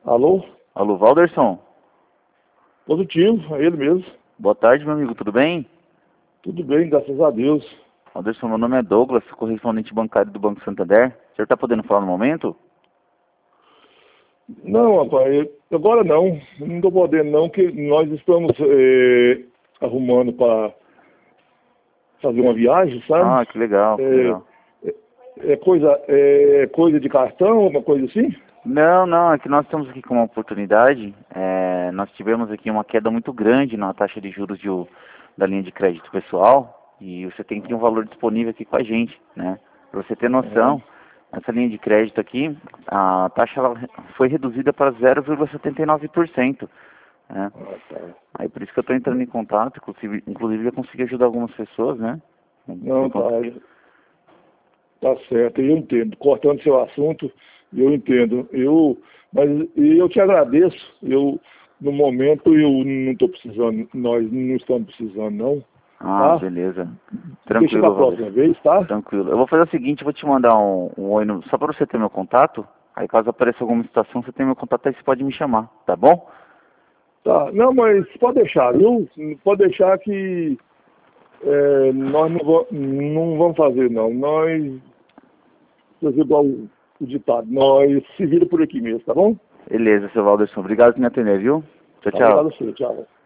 Alô? Alô, Valderson? Positivo, é ele mesmo. Boa tarde, meu amigo, tudo bem? Tudo bem, graças a Deus. Valderson, meu nome é Douglas, correspondente bancário do Banco Santander. O senhor está podendo falar no momento? Não, rapaz, agora não estou podendo não, que nós estamos arrumando para fazer uma viagem, sabe? Ah, que legal, que É, legal. é coisa de cartão, uma coisa assim? Não, é que nós estamos aqui com uma oportunidade. Nós tivemos aqui uma queda muito grande na taxa de juros da linha de crédito pessoal e você tem que ter um valor disponível aqui com a gente, né? Para você ter noção, essa linha de crédito aqui, a taxa ela foi reduzida para 0,79%, né? Tá. Aí por isso que eu estou entrando em contato, inclusive eu consegui ajudar algumas pessoas, né? Não, Por tá, conta... tá certo, eu entendo. Cortando seu assunto, eu entendo. Mas eu te agradeço. No momento, eu não estou precisando, nós não estamos precisando, não. Ah, Tá? beleza. Deixa para a Tranquilo, Valdir. próxima vez, tá? Tranquilo. Eu vou fazer o seguinte, eu vou te mandar um oi só para você ter meu contato. Aí caso apareça alguma situação, você tem meu contato aí, você pode me chamar, tá bom? Tá. Não, mas pode deixar, viu? Pode deixar que nós não vamos fazer, não. Nós, fazer igual o ditado, nós se vira por aqui mesmo, tá bom? Beleza, seu Valderson. Obrigado por me atender, viu? Tchau, Tá, obrigado a tchau. você, tchau.